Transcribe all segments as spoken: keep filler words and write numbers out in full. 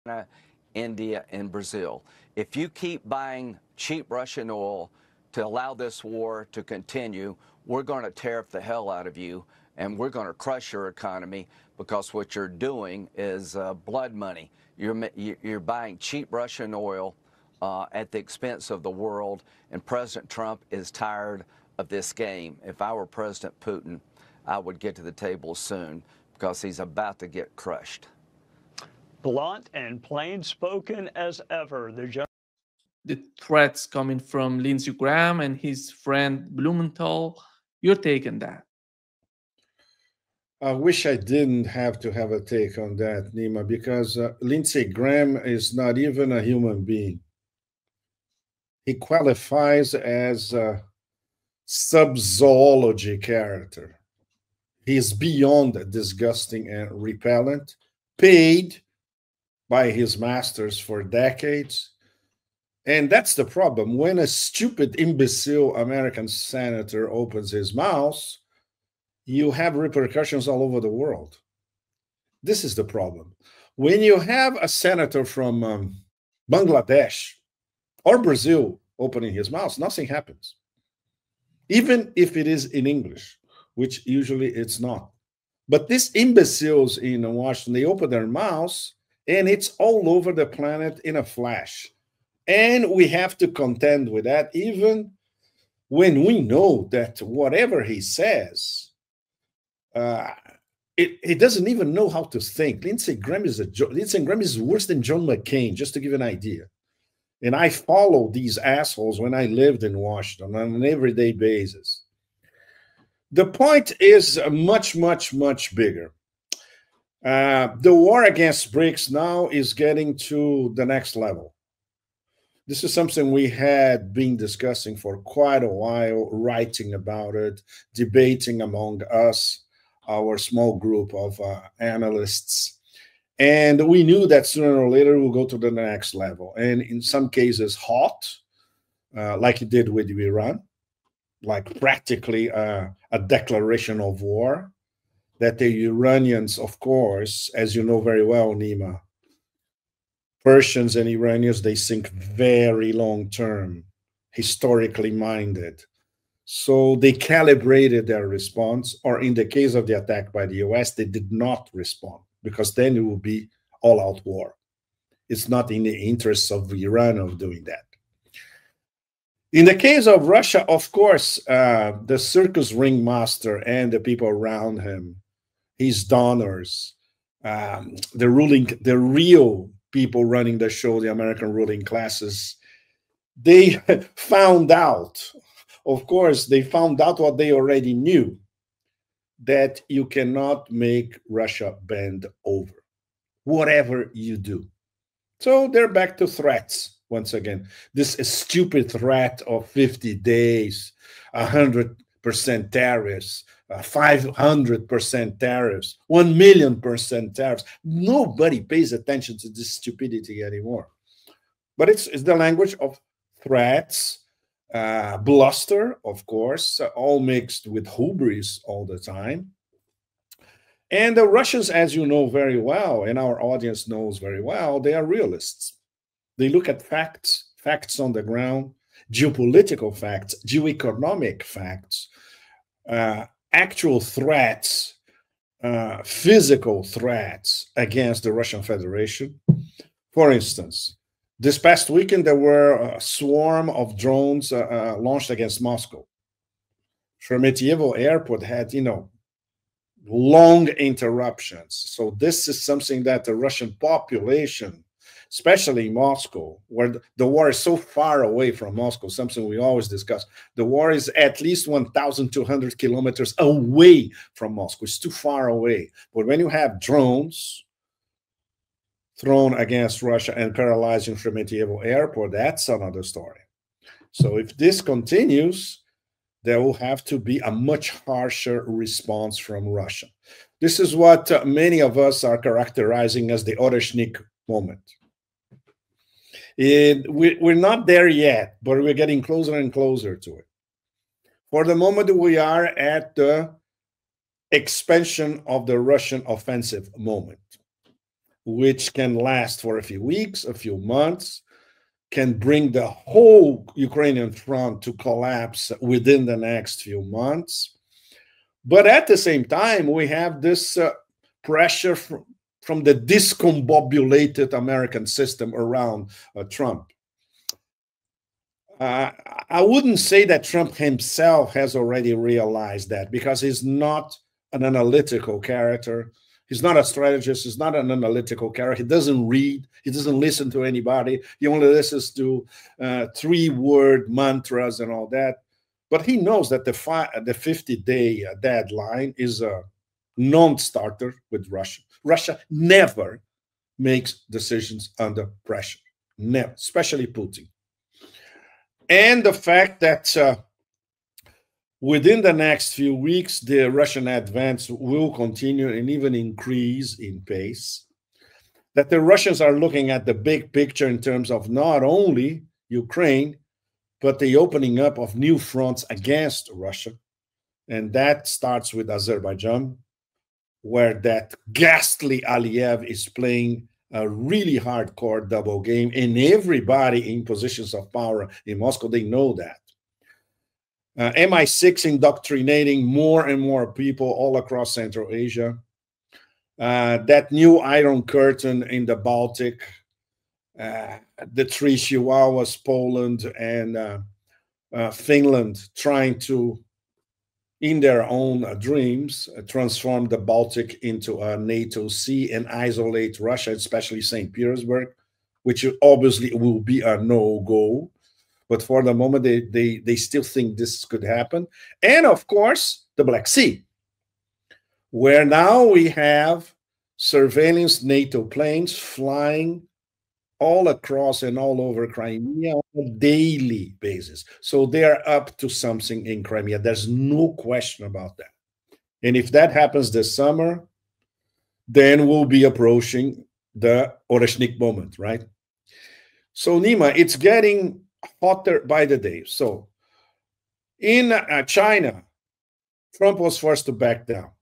China, India, and Brazil. If you keep buying cheap Russian oil to allow this war to continue, we're going to tariff the hell out of you, and we're going to crush your economy, because what you're doing is uh, blood money. You're, you're buying cheap Russian oil uh, at the expense of the world, and President Trump is tired of this game. If I were President Putin, I would get to the table soon, because he's about to get crushed. Blunt and plain spoken as ever. The, the threats coming from Lindsey Graham and his friend Blumenthal. Your take on that? I wish I didn't have to have a take on that, Nima, because uh, Lindsey Graham is not even a human being. He qualifies as a subzoology character. He is beyond disgusting and repellent, paid by his masters for decades. And that's the problem. When a stupid, imbecile American senator opens his mouth, you have repercussions all over the world. This is the problem. When you have a senator from um, Bangladesh or Brazil opening his mouth, nothing happens. Even if it is in English, which usually it's not. But these imbeciles in Washington, they open their mouths, and it's all over the planet in a flash. And we have to contend with that, even when we know that whatever he says, uh, it, he doesn't even know how to think. Lindsey Graham is a Lindsey Graham is worse than John McCain, just to give you an idea. And I followed these assholes when I lived in Washington on an everyday basis. The point is much, much, much bigger. Uh, the war against BRICS now is getting to the next level. This is something we had been discussing for quite a while, writing about it, debating among us, our small group of uh, analysts. And we knew that sooner or later we'll go to the next level. And in some cases, hot, uh, like it did with Iran, like practically uh, a declaration of war, that the Iranians, of course, as you know very well, Nima, Persians and Iranians, they think very long-term, historically minded. So they calibrated their response, or in the case of the attack by the U S, they did not respond, because then it would be all-out war. It's not in the interests of Iran of doing that. In the case of Russia, of course, uh, the circus ringmaster and the people around him, his donors, um, the ruling, the real people running the show, the American ruling classes, they found out, of course, they found out what they already knew, that you cannot make Russia bend over, whatever you do. So they're back to threats once again. This stupid threat of fifty days, one hundred percent tariffs, uh, five hundred percent tariffs, one million percent tariffs. Nobody pays attention to this stupidity anymore. But it's, it's the language of threats, uh, bluster, of course, uh, all mixed with hubris all the time. And the Russians, as you know very well, and our audience knows very well, they are realists. They look at facts, facts on the ground, geopolitical facts, geoeconomic facts, uh, actual threats, uh, physical threats against the Russian Federation. For instance, this past weekend, there were a swarm of drones uh, uh, launched against Moscow. Sheremetyevo Airport had, you know, long interruptions. So this is something that the Russian population, especially Moscow, where the war is so far away from Moscow, something we always discuss. The war is at least one thousand two hundred kilometers away from Moscow. It's too far away. But when you have drones thrown against Russia and paralyzing Sheremetyevo Airport, that's another story. So if this continues, there will have to be a much harsher response from Russia. This is what uh, many of us are characterizing as the Oreshnik moment. It, we, we're not there yet, but we're getting closer and closer to it. For the moment, we are at the expansion of the Russian offensive moment. which can last for a few weeks, a few months, can bring the whole Ukrainian front to collapse within the next few months. But at the same time, we have this uh, pressure from, from the discombobulated American system around uh, Trump. Uh, I wouldn't say that Trump himself has already realized that, because he's not an analytical character. He's not a strategist. He's not an analytical character. He doesn't read. He doesn't listen to anybody. He only listens to uh, three-word mantras and all that. But he knows that the fi- the fifty-day deadline is a non-starter with Russia. Russia never makes decisions under pressure, never, especially Putin. And the fact that uh, within the next few weeks, the Russian advance will continue and even increase in pace. That the Russians are looking at the big picture in terms of not only Ukraine, but the opening up of new fronts against Russia. And that starts with Azerbaijan, where that ghastly Aliyev is playing a really hardcore double game, and everybody in positions of power in Moscow, they know that. Uh, M I six indoctrinating more and more people all across Central Asia. Uh, that new Iron Curtain in the Baltic, uh, the three Chihuahuas, Poland and uh, uh, Finland, trying to, in their own uh, dreams, uh, transform the Baltic into a NATO sea and isolate Russia, especially Saint Petersburg, which obviously will be a no-go. But for the moment, they, they, they still think this could happen. And of course, the Black Sea, where now we have surveillance NATO planes flying all across and all over Crimea on a daily basis. So they're up to something in Crimea. There's no question about that. And if that happens this summer, then we'll be approaching the Oreshnik moment, right? So Nima, it's getting hotter by the day. So in uh, China, Trump was forced to back down.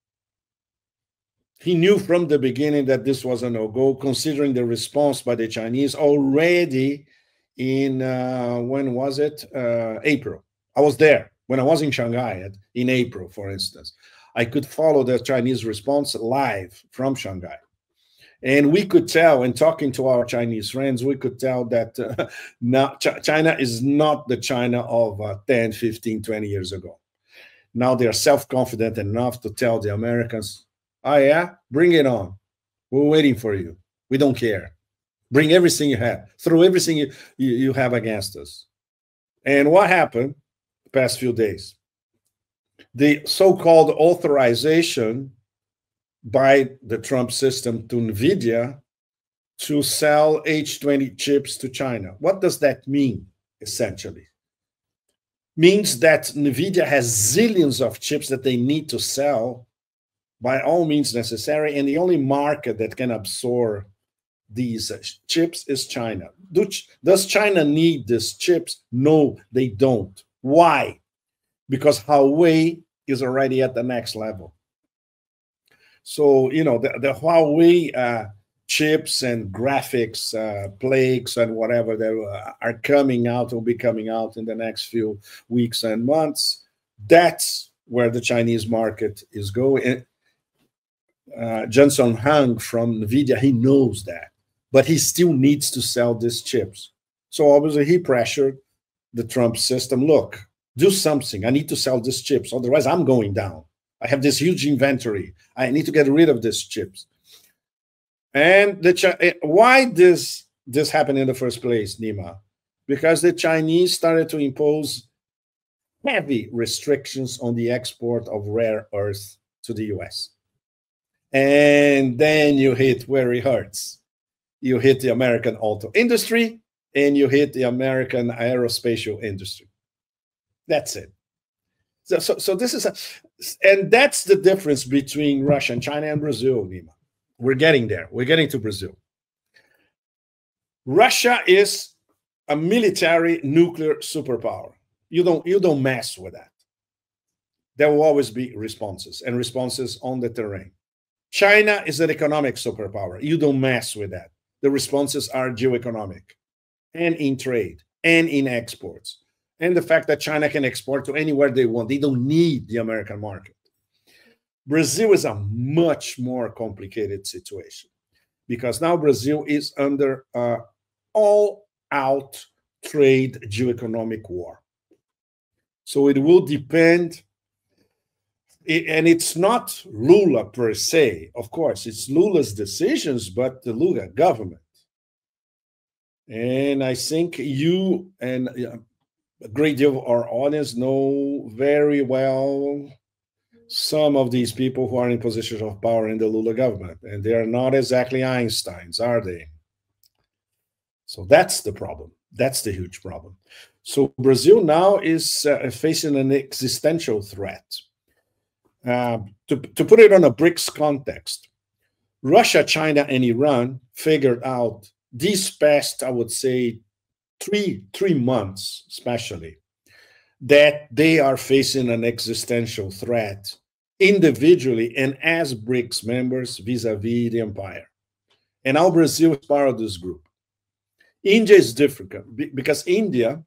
He knew from the beginning that this was a no-go, considering the response by the Chinese already in, uh, when was it? Uh, April. I was there when I was in Shanghai at, in April, for instance. I could follow the Chinese response live from Shanghai. And we could tell, in talking to our Chinese friends, we could tell that uh, now Ch- China is not the China of uh, ten, fifteen, twenty years ago. Now they are self-confident enough to tell the Americans, oh, yeah, bring it on. We're waiting for you. We don't care. Bring everything you have. Throw everything you, you, you have against us. And what happened the past few days? The so-called authorization by the Trump system to NVIDIA to sell H twenty chips to China. What does that mean, essentially? Means that NVIDIA has zillions of chips that they need to sell by all means necessary, and the only market that can absorb these chips is China. Do, does China need these chips? No, they don't. Why? Because Huawei is already at the next level. So, you know, the, the Huawei uh, chips and graphics uh, plagues and whatever that are coming out, will be coming out in the next few weeks and months. That's where the Chinese market is going. Uh, Jensen Huang from NVIDIA, he knows that, but he still needs to sell these chips. So obviously he pressured the Trump system. Look, do something. I need to sell these chips. Otherwise, I'm going down. I have this huge inventory. I need to get rid of these chips. And the why this this happened in the first place, Nima? Because the Chinese started to impose heavy restrictions on the export of rare earth to the U S. And then you hit where it hurts. You hit the American auto industry and you hit the American aerospatial industry. That's it. So, so, so this is, a, and that's the difference between Russia and China and Brazil, Nima. We're getting there. We're getting to Brazil. Russia is a military nuclear superpower. You don't, you don't mess with that. There will always be responses and responses on the terrain. China is an economic superpower. You don't mess with that. The responses are geoeconomic and in trade and in exports. And the fact that China can export to anywhere they want. They don't need the American market. Brazil is a much more complicated situation because now Brazil is under uh, all-out trade geoeconomic war. So it will depend, and it's not Lula per se, of course, it's Lula's decisions, but the Lula government. And I think you and a great deal of our audience know very well some of these people who are in positions of power in the Lula government, and they are not exactly Einsteins, are they? So that's the problem. That's the huge problem. So Brazil now is uh, facing an existential threat. Uh, to, to put it on a BRICS context, Russia, China, and Iran figured out these past, I would say, three, three months especially, that they are facing an existential threat individually and as BRICS members vis-a-vis the empire. And now Brazil is part of this group. India is different because India,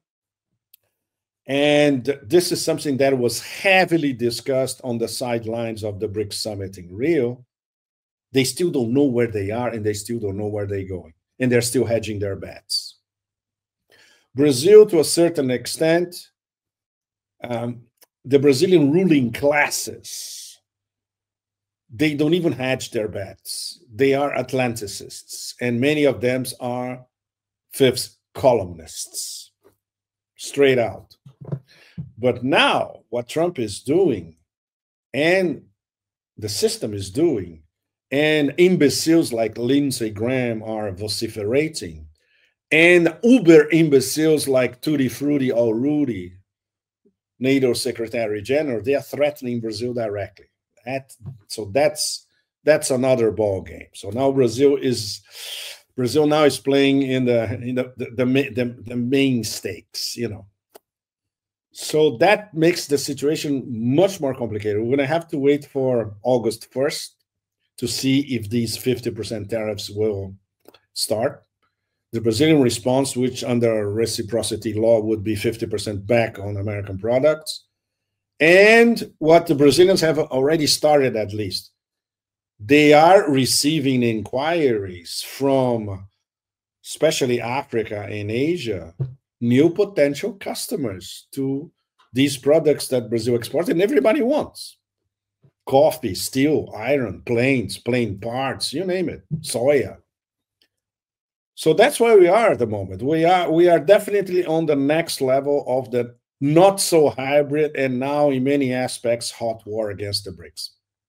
and this is something that was heavily discussed on the sidelines of the BRICS summit in Rio, they still don't know where they are and they still don't know where they're going. And they're still hedging their bets. Brazil, to a certain extent, um, the Brazilian ruling classes, they don't even hedge their bets. They are Atlanticists, and many of them are fifth columnists, straight out. But now, what Trump is doing, and the system is doing, and imbeciles like Lindsey Graham are vociferating, and uber imbeciles like Tutti Frutti or Rudy, NATO Secretary General, they are threatening Brazil directly. That, so that's that's another ball game. So now Brazil is Brazil now is playing in the in the the, the, the, the main stakes, you know. So that makes the situation much more complicated. We're going to have to wait for August first to see if these fifty percent tariffs will start. The Brazilian response, which under reciprocity law would be fifty percent back on American products. And what the Brazilians have already started, at least, they are receiving inquiries from especially Africa and Asia, new potential customers to these products that Brazil exports, and everybody wants. Coffee, steel, iron, planes, plane parts, you name it, soya. So that's where we are at the moment. We are we are definitely on the next level of the not so hybrid and now in many aspects hot war against the BRICS.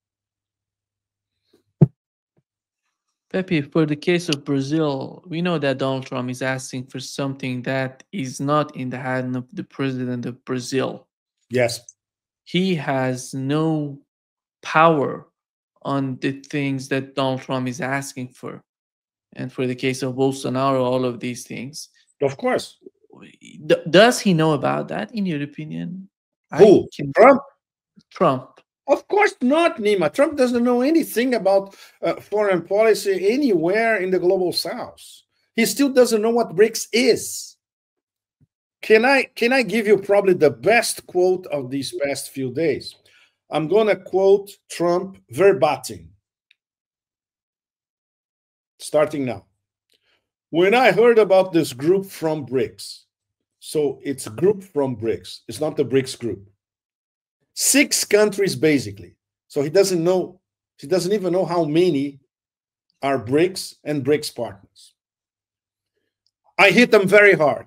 Pepe, for the case of Brazil, we know that Donald Trump is asking for something that is not in the hand of the president of Brazil. Yes. He has no power on the things that Donald Trump is asking for. And for the case of Bolsonaro, all of these things. Of course. D- does he know about that, in your opinion? Who? Can... Trump? Trump. Of course not, Nima. Trump doesn't know anything about uh, foreign policy anywhere in the global south. He still doesn't know what BRICS is. Can I, can I give you probably the best quote of these past few days? I'm going to quote Trump verbatim. Starting now. When I heard about this group from BRICS, so it's a group from BRICS, it's not the BRICS group. Six countries, basically. So he doesn't know, he doesn't even know how many are BRICS and BRICS partners. I hit them very hard.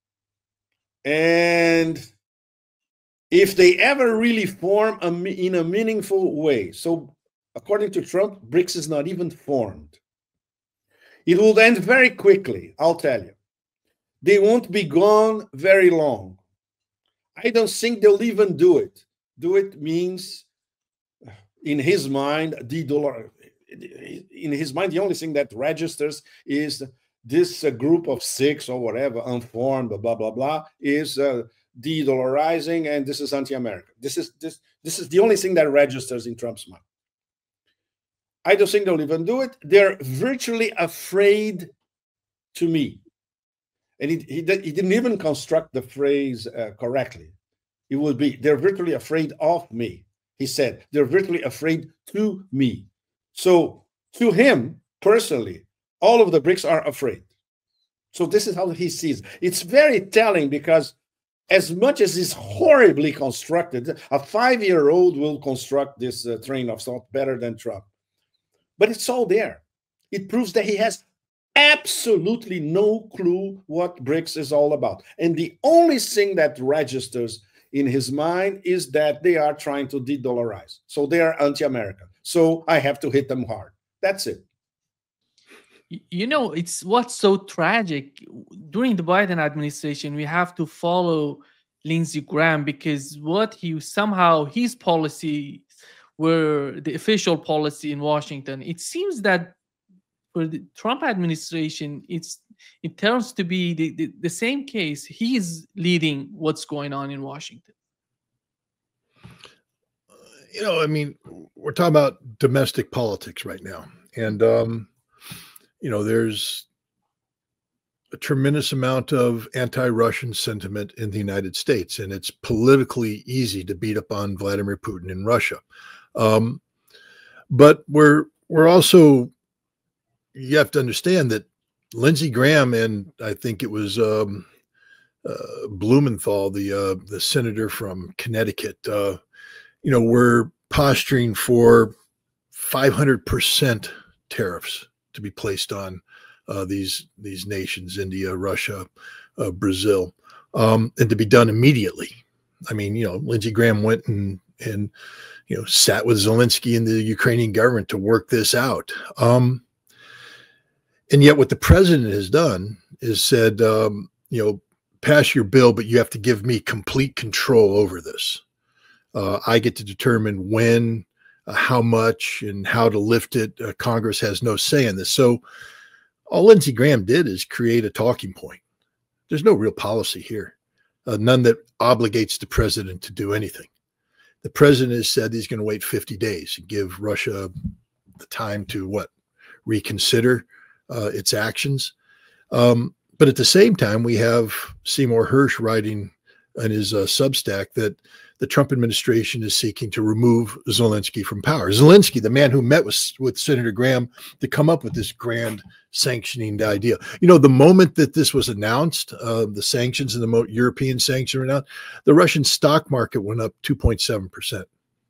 And if they ever really form a, in a meaningful way, so according to Trump, BRICS is not even formed. It will end very quickly, I'll tell you. They won't be gone very long. I don't think they'll even do it. Do it means, in his mind, de-dollar. In his mind, the only thing that registers is this uh, group of six or whatever, unformed, blah, blah, blah, is uh, de-dollarizing, and this is anti-American. This is, this, this is the only thing that registers in Trump's mind. I don't think they'll even do it. They're virtually afraid to me. And he, he, he didn't even construct the phrase uh, correctly. It would be, they're virtually afraid of me. He said, they're virtually afraid to me. So to him personally, all of the BRICS are afraid. So this is how he sees. It's very telling because as much as it's horribly constructed, a five-year-old will construct this uh, train of thought better than Trump. But it's all there. It proves that he has absolutely no clue what BRICS is all about. And the only thing that registers in his mind is that they are trying to de-dollarize. So they are anti-American. So I have to hit them hard. That's it. You know, it's what's so tragic. During the Biden administration, we have to follow Lindsey Graham because what he somehow his policies were the official policy in Washington. It seems that for the Trump administration, it's it turns to be the, the, the same case. He is leading what's going on in Washington. You know, I mean, we're talking about domestic politics right now. And, um, you know, there's a tremendous amount of anti-Russian sentiment in the United States, and it's politically easy to beat up on Vladimir Putin in Russia. Um, but we're we're also, you have to understand that Lindsey Graham and I think it was um, uh, Blumenthal, the uh, the senator from Connecticut, uh, you know, were posturing for five hundred percent tariffs to be placed on uh, these these nations, India, Russia, uh, Brazil, um, and to be done immediately. I mean, you know, Lindsey Graham went and and you know sat with Zelensky and the Ukrainian government to work this out. Um, and yet, what the president has done is said, um, you know, pass your bill, but you have to give me complete control over this. Uh, I get to determine when, uh, how much, and how to lift it. Uh, Congress has no say in this. So all Lindsey Graham did is create a talking point. There's no real policy here, uh, none that obligates the president to do anything. The president has said he's going to wait fifty days and give Russia the time to what? Reconsider uh, its actions. Um, but at the same time, we have Seymour Hersh writing in his uh, Substack that the Trump administration is seeking to remove Zelensky from power. Zelensky, the man who met with, with Senator Graham to come up with this grand sanctioning idea. You know, the moment that this was announced, uh, the sanctions and the mo- European sanctions were announced, the Russian stock market went up two point seven percent.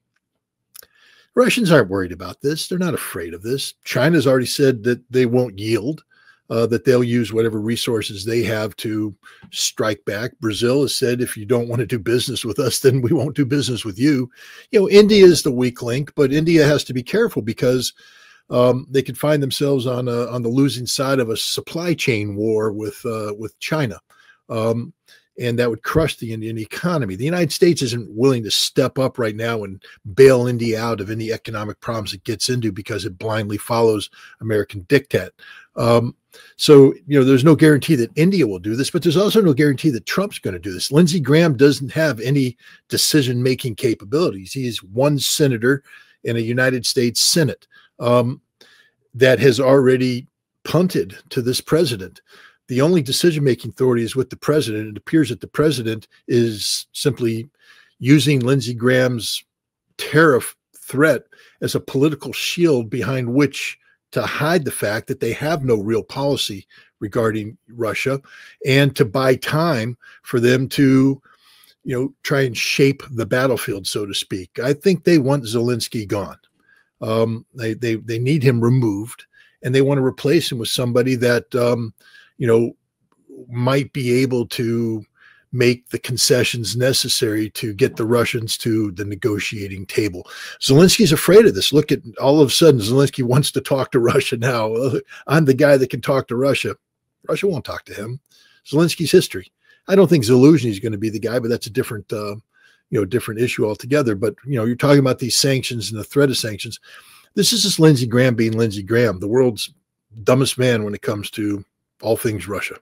Russians aren't worried about this. They're not afraid of this. China's already said that they won't yield. Uh, that they'll use whatever resources they have to strike back. Brazil has said, if you don't want to do business with us, then we won't do business with you. You know, India is the weak link, but India has to be careful because um, they could find themselves on a, on the losing side of a supply chain war with uh, with China, um, and that would crush the Indian economy. The United States isn't willing to step up right now and bail India out of any economic problems it gets into because it blindly follows American diktat. Um, So, you know, there's no guarantee that India will do this, but there's also no guarantee that Trump's going to do this. Lindsey Graham doesn't have any decision-making capabilities. He's one senator in a United States Senate um, that has already punted to this president. The only decision-making authority is with the president. It appears that the president is simply using Lindsey Graham's tariff threat as a political shield behind which to hide the fact that they have no real policy regarding Russia and to buy time for them to, you know, try and shape the battlefield, so to speak. I think they want Zelensky gone. Um, they, they, they need him removed, and they want to replace him with somebody that, um, you know, might be able to make the concessions necessary to get the Russians to the negotiating table. Zelensky's afraid of this. Look at all of a sudden, Zelensky wants to talk to Russia now. I'm the guy that can talk to Russia. Russia won't talk to him. Zelensky's history. I don't think Zelensky is going to be the guy, but that's a different, uh, you know, different issue altogether. But, you know, you're talking about these sanctions and the threat of sanctions. This is just Lindsey Graham being Lindsey Graham, the world's dumbest man when it comes to all things Russia.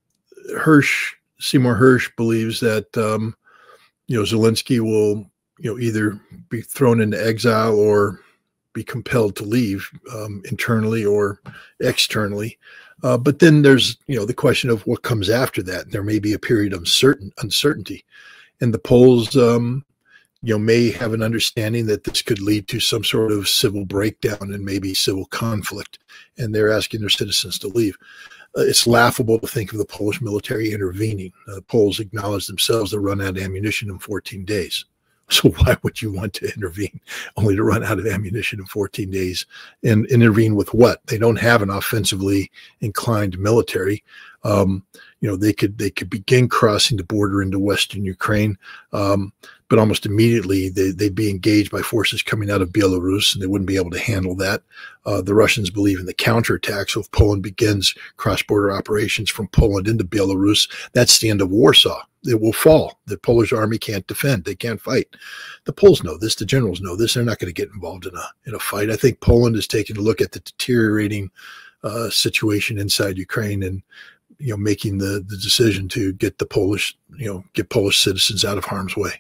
Hersh, Seymour Hersh believes that, um, you know, Zelensky will, you know, either be thrown into exile or be compelled to leave um, internally or externally. Uh, but then there's, you know, the question of what comes after that. There may be a period of certain uncertainty, and the Poles, um, you know, may have an understanding that this could lead to some sort of civil breakdown and maybe civil conflict, and they're asking their citizens to leave. Uh, it's laughable to think of the Polish military intervening. Uh, the Poles acknowledge themselves to run out of ammunition in fourteen days. So why would you want to intervene only to run out of ammunition in fourteen days? And intervene with what? They don't have an offensively inclined military. Um, you know, they could they could begin crossing the border into Western Ukraine, um, but almost immediately they, they'd be engaged by forces coming out of Belarus, and they wouldn't be able to handle that. Uh, the Russians believe in the counterattack. So if Poland begins cross-border operations from Poland into Belarus, that's the end of Warsaw. It will fall. The Polish army can't defend. They can't fight. The Poles know this. The generals know this. They're not going to get involved in a in a fight. I think Poland is taking a look at the deteriorating uh, situation inside Ukraine, and you know, making the the decision to get the Polish, you know, get Polish citizens out of harm's way.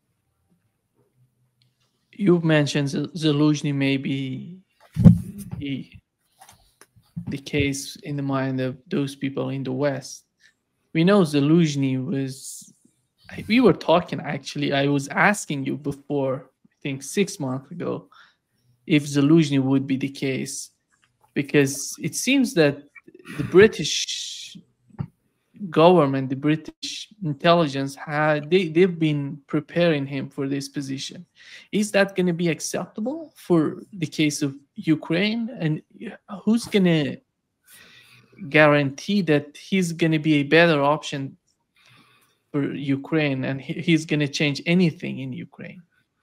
You've mentioned Zaluzhny may be the, the case in the mind of those people in the West. We know Zaluzhny was, we were talking actually, I was asking you before, I think six months ago, if Zaluzhny would be the case, because it seems that the British government, the British intelligence, had they, they've been preparing him for this position. Is that going to be acceptable for the case of Ukraine? And who's going to guarantee that he's going to be a better option for Ukraine, and he, he's going to change anything in Ukraine?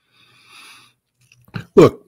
Look,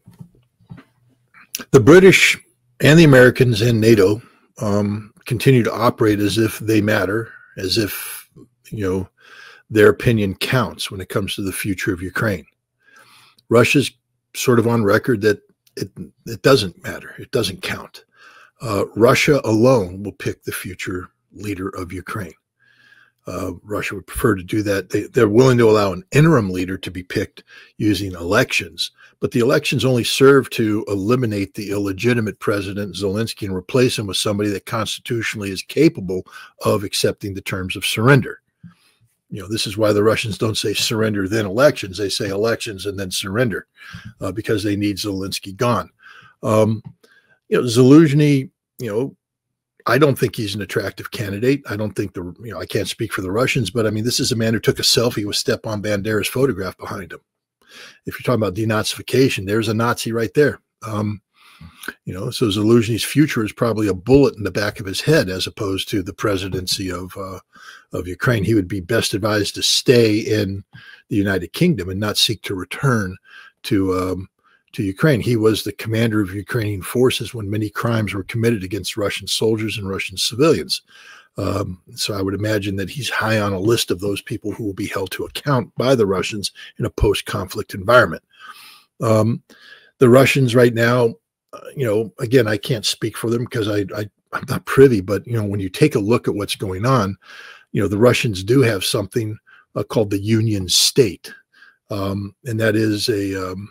the British and the Americans and NATO um, continue to operate as if they matter, as if, you know, their opinion counts when it comes to the future of Ukraine. Russia's sort of on record that it, it doesn't matter. It doesn't count. Uh, Russia alone will pick the future leader of Ukraine. Uh, Russia would prefer to do that. They, they're willing to allow an interim leader to be picked using elections, but the elections only serve to eliminate the illegitimate president, Zelensky, and replace him with somebody that constitutionally is capable of accepting the terms of surrender. You know, this is why the Russians don't say surrender, then elections. They say elections and then surrender, uh, because they need Zelensky gone. Um, you know, Zaluzhny, you know, I don't think he's an attractive candidate. I don't think the, you know, I can't speak for the Russians, but I mean, this is a man who took a selfie with Stepan Bandera's photograph behind him. If you're talking about denazification, there's a Nazi right there. Um, you know, so Zaluzhny's future is probably a bullet in the back of his head as opposed to the presidency of uh, of Ukraine. He would be best advised to stay in the United Kingdom and not seek to return to um, to Ukraine. He was the commander of Ukrainian forces when many crimes were committed against Russian soldiers and Russian civilians. Um, so I would imagine that he's high on a list of those people who will be held to account by the Russians in a post-conflict environment. Um, the Russians right now, uh, you know, again, I can't speak for them because I, I, I'm not privy, but, you know, when you take a look at what's going on, you know, the Russians do have something uh, called the Union State. Um, and that is a, um,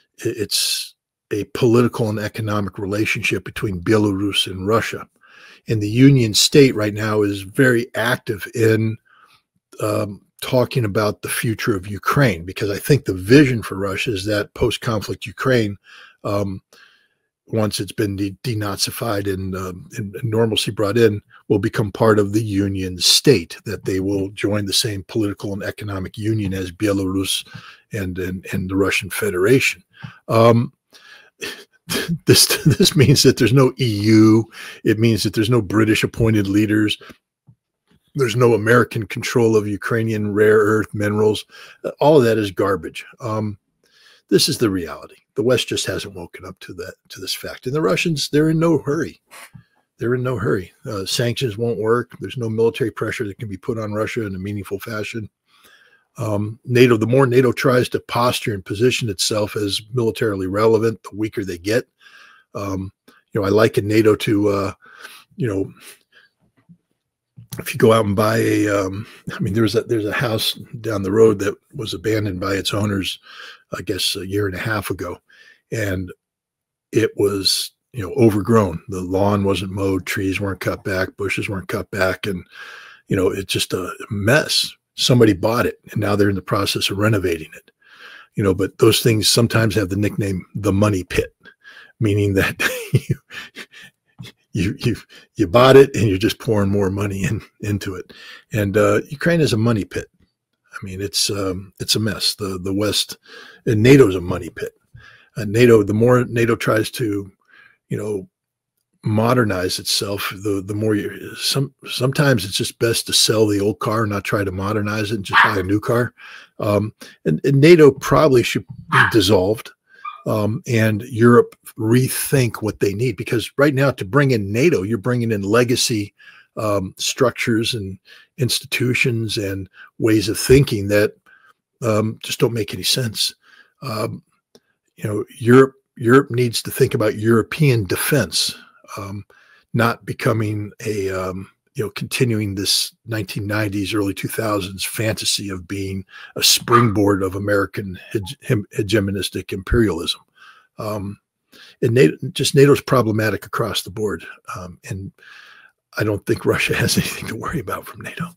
it's a political and economic relationship between Belarus and Russia. And the Union State right now is very active in um, talking about the future of Ukraine, because I think the vision for Russia is that post-conflict Ukraine, um, once it's been de denazified and, um, and normalcy brought in, will become part of the Union State, that they will join the same political and economic union as Belarus and, and, and the Russian Federation. Um, this this means that there's no E U. It means that there's no British appointed leaders. There's no American control of Ukrainian rare earth minerals. All of that is garbage. Um, this is the reality. The West just hasn't woken up to that, to this fact. And the Russians, they're in no hurry. They're in no hurry. Uh, sanctions won't work. There's no military pressure that can be put on Russia in a meaningful fashion. Um, NATO, the more NATO tries to posture and position itself as militarily relevant, the weaker they get. Um, you know, I liken NATO to, uh, you know, if you go out and buy a, um, I mean, there's a, there's a house down the road that was abandoned by its owners, I guess a year and a half ago. And it was, you know, overgrown. The lawn wasn't mowed, trees weren't cut back, bushes weren't cut back, and you know, it's just a mess. Somebody bought it, and now they're in the process of renovating it. You know, but those things sometimes have the nickname the money pit, meaning that you you you you bought it and you're just pouring more money in into it. And uh, Ukraine is a money pit. I mean, it's um, it's a mess. The the West and NATO's a money pit. Uh, NATO, the more NATO tries to, you know, modernize itself, the the more you some sometimes it's just best to sell the old car and not try to modernize it and just buy a new car. Um, and, and NATO probably should be dissolved, um, and Europe rethink what they need, because right now to bring in NATO, you're bringing in legacy um, structures and institutions and ways of thinking that um, just don't make any sense. Um, you know, Europe Europe needs to think about European defense. Um, not becoming a, um, you know, continuing this nineteen nineties, early two thousands fantasy of being a springboard of American hege- hegemonistic imperialism. Um, and NATO, just NATO's problematic across the board. Um, and I don't think Russia has anything to worry about from NATO.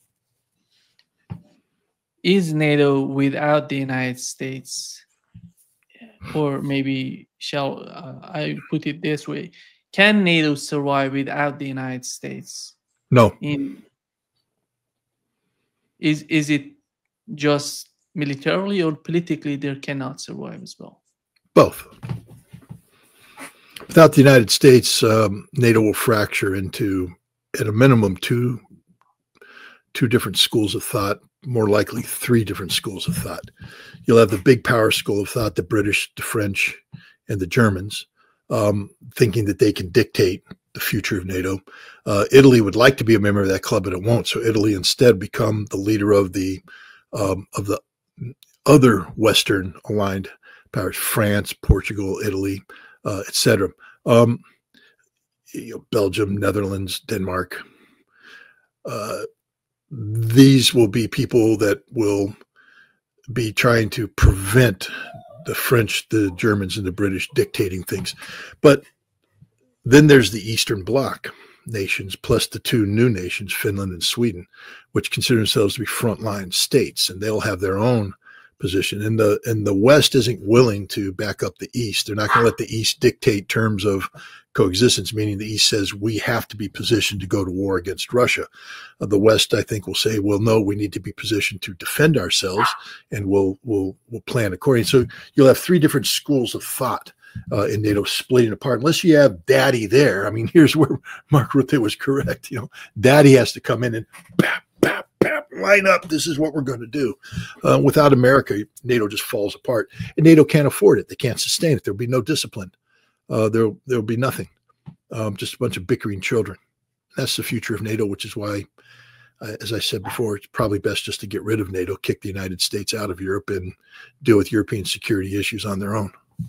Is NATO without the United States? Or maybe shall uh, I put it this way? Can NATO survive without the United States? No. In, is is it just militarily or politically there cannot survive as well? Both. Without the United States, um, NATO will fracture into, at a minimum, two two different schools of thought, more likely three different schools of thought. You'll have the big power school of thought, the British, the French, and the Germans, Um, thinking that they can dictate the future of NATO. Uh, Italy would like to be a member of that club, but it won't. So Italy instead become the leader of the um, of the other Western aligned powers: France, Portugal, Italy, uh, et cetera. Um, you know, Belgium, Netherlands, Denmark. Uh, these will be people that will be trying to prevent the French, the Germans, and the British dictating things. But then there's the Eastern Bloc nations, plus the two new nations, Finland and Sweden, which consider themselves to be frontline states, and they'll have their own position. And the and the West isn't willing to back up the East. They're not going to let the East dictate terms of coexistence, meaning the East says we have to be positioned to go to war against Russia. Uh, the West, I think, will say, well, no, we need to be positioned to defend ourselves, and we'll we'll we'll plan accordingly. So you'll have three different schools of thought uh, in NATO splitting apart, unless you have Daddy there. I mean, here's where Mark Rutte was correct. You know, Daddy has to come in and bap, bap, bap, line up. This is what we're going to do. Uh, without America, NATO just falls apart, and NATO can't afford it. They can't sustain it. There'll be no discipline. Uh, there there'll be nothing. Um, just a bunch of bickering children. That's the future of NATO, which is why, uh, as I said before, it's probably best just to get rid of NATO, kick the United States out of Europe, and deal with European security issues on their own.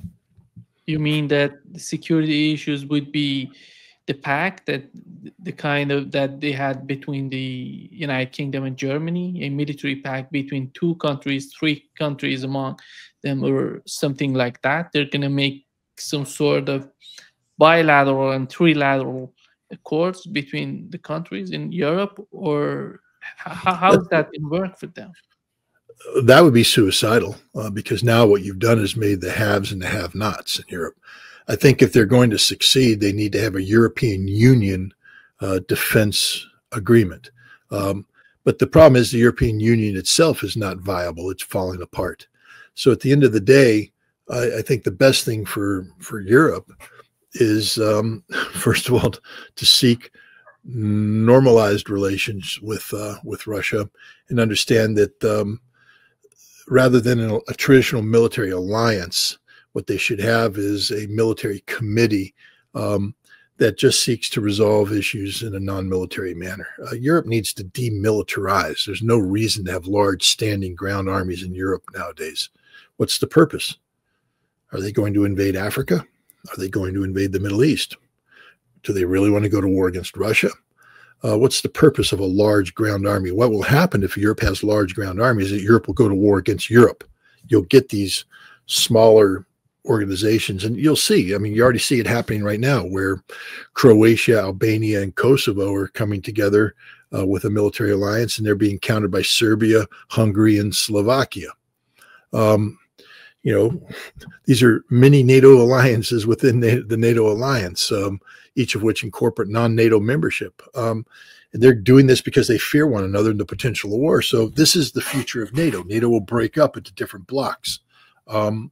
You mean that the security issues would be the pact, that the kind of that they had between the United Kingdom and Germany, a military pact between two countries, three countries among them, or something like that? They're going to make some sort of bilateral and trilateral accords between the countries in Europe, or how, how does that work for them? That would be suicidal, uh, because now what you've done is made the haves and the have-nots in Europe. I think if they're going to succeed, they need to have a European Union uh, defense agreement. Um, but the problem is the European Union itself is not viable. It's falling apart. So at the end of the day, I, I think the best thing for, for Europe is, um, first of all, to seek normalized relations with uh, with Russia, and understand that um, rather than a, a traditional military alliance, what they should have is a military committee um, that just seeks to resolve issues in a non-military manner. Uh, Europe needs to demilitarize. There's no reason to have large standing ground armies in Europe nowadays. What's the purpose? Are they going to invade Africa? Are they going to invade the Middle East? Do they really want to go to war against Russia? Uh, what's the purpose of a large ground army? What will happen if Europe has large ground armies? That Europe will go to war against Europe. You'll get these smaller organizations. And you'll see, I mean, you already see it happening right now where Croatia, Albania, and Kosovo are coming together uh, with a military alliance, and they're being countered by Serbia, Hungary, and Slovakia. Um, you know, these are mini NATO alliances within the NATO alliance, um, each of which incorporate non-NATO membership. Um, and they're doing this because they fear one another and the potential of war. So this is the future of NATO. NATO will break up into different blocks. Um,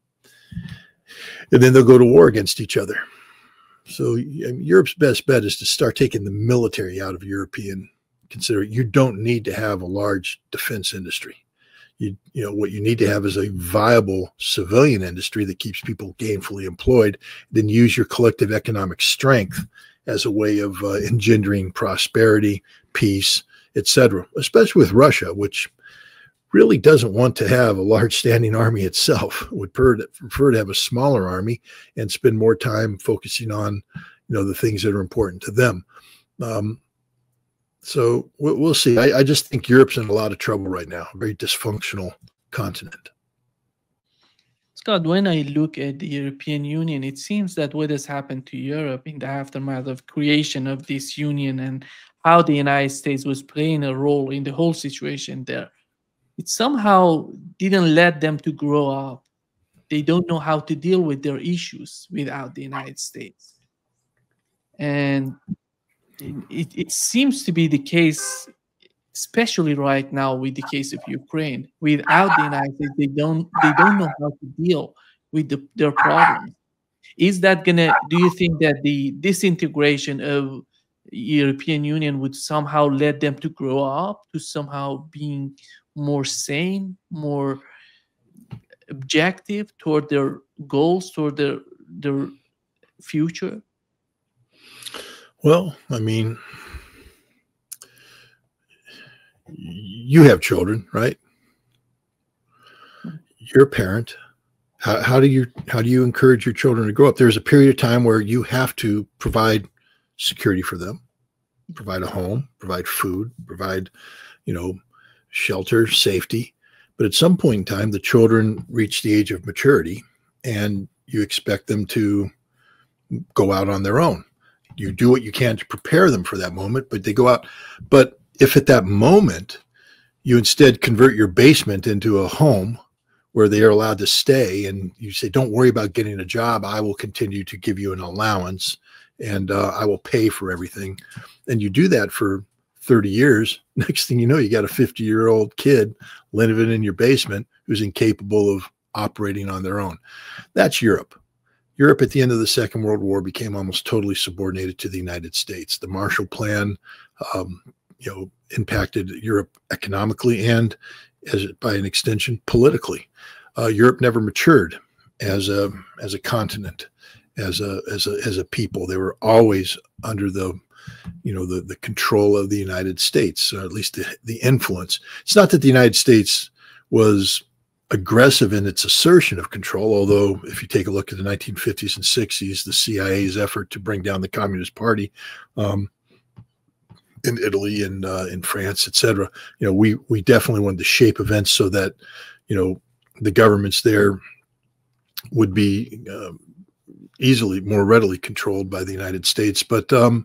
and then they'll go to war against each other. So Europe's best bet is to start taking the military out of European consider. You don't need to have a large defense industry. You, you know, what you need to have is a viable civilian industry that keeps people gainfully employed, then use your collective economic strength as a way of uh, engendering prosperity, peace, et cetera, especially with Russia, which really doesn't want to have a large standing army itself, would prefer to, prefer to have a smaller army and spend more time focusing on, you know, the things that are important to them. Um, So we'll see. I, I just think Europe's in a lot of trouble right now. A very dysfunctional continent. Scott, when I look at the European Union, it seems that what has happened to Europe in the aftermath of creation of this union and how the United States was playing a role in the whole situation there, it somehow didn't let them to grow up. They don't know how to deal with their issues without the United States. And It, it seems to be the case, especially right now with the case of Ukraine. Without the United States, they don't they don't know how to deal with the, their problems. Is that gonna? Do you think that the disintegration of European Union would somehow let them to grow up to somehow being more sane, more objective toward their goals, toward their their future? Well, I mean, you have children, right? You're a parent. How, how do you how do you encourage your children to grow up? There's a period of time where you have to provide security for them, provide a home, provide food, provide, you know, shelter, safety. But at some point in time, the children reach the age of maturity, and you expect them to go out on their own. You do what you can to prepare them for that moment, but they go out. But if at that moment you instead convert your basement into a home where they are allowed to stay, and you say, don't worry about getting a job, I will continue to give you an allowance, and uh, I will pay for everything. And you do that for thirty years. Next thing you know, you got a fifty year old kid living in your basement who's incapable of operating on their own. That's Europe. Europe at the end of the Second World War became almost totally subordinated to the United States. The Marshall Plan, um, you know, impacted Europe economically and, as by an extension, politically. Uh, Europe never matured as a as a continent, as a as a as a people. They were always under the, you know, the the control of the United States, or at least the the influence. It's not that the United States was aggressive in its assertion of control, although if you take a look at the nineteen fifties and sixties, the C I A's effort to bring down the Communist Party um, in Italy and uh, in France, et cetera, you know, we we definitely wanted to shape events so that, you know, the governments there would be uh, easily, more readily controlled by the United States. But um,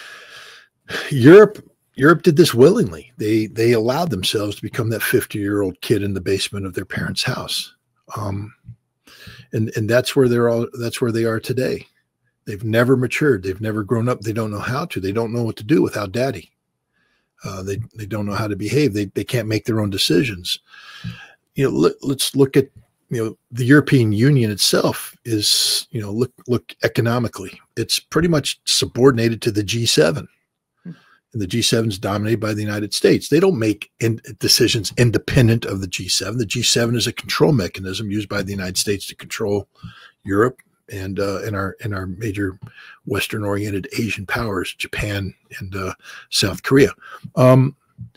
Europe. Europe did this willingly. They they allowed themselves to become that fifty year old kid in the basement of their parents' house, um, and and that's where they're all. That's where they are today. They've never matured. They've never grown up. They don't know how to. They don't know what to do without daddy. Uh, they they don't know how to behave. They they can't make their own decisions. You know, let, let's look at, you know, the European Union itself is, you know, look look economically. It's pretty much subordinated to the G seven. And the G seven is dominated by the United States. They don't make in decisions independent of the G seven. The G seven is a control mechanism used by the United States to control Europe and uh, and our and our major Western-oriented Asian powers, Japan and uh, South Korea. Um,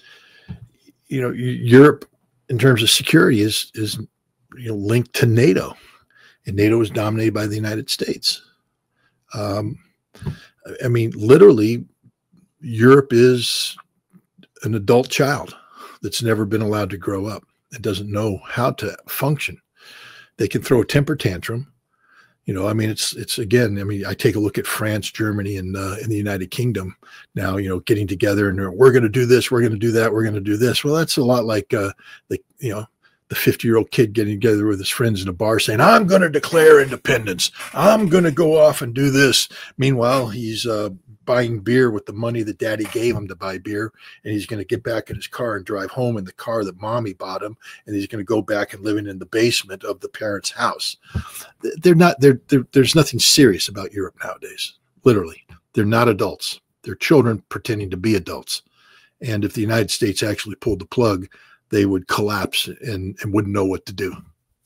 you know, Europe, in terms of security, is is you know linked to NATO, and NATO is dominated by the United States. Um, I mean, literally, Europe is an adult child that's never been allowed to grow up. It doesn't know how to function. They can throw a temper tantrum, You know, I mean, it's it's again. I mean, I take a look at France, Germany, and uh, in the United Kingdom now. You know, getting together and we're going to do this, we're going to do that, we're going to do this. Well, that's a lot like uh, the you know the fifty-year-old kid getting together with his friends in a bar, saying, "I'm going to declare independence. I'm going to go off and do this." Meanwhile, he's uh, buying beer with the money that daddy gave him to buy beer. And he's going to get back in his car and drive home in the car that mommy bought him. And he's going to go back and living in the basement of the parents' house. They're not, they're, they're, there's nothing serious about Europe nowadays. Literally. They're not adults. They're children pretending to be adults. And if the United States actually pulled the plug, they would collapse and, and wouldn't know what to do.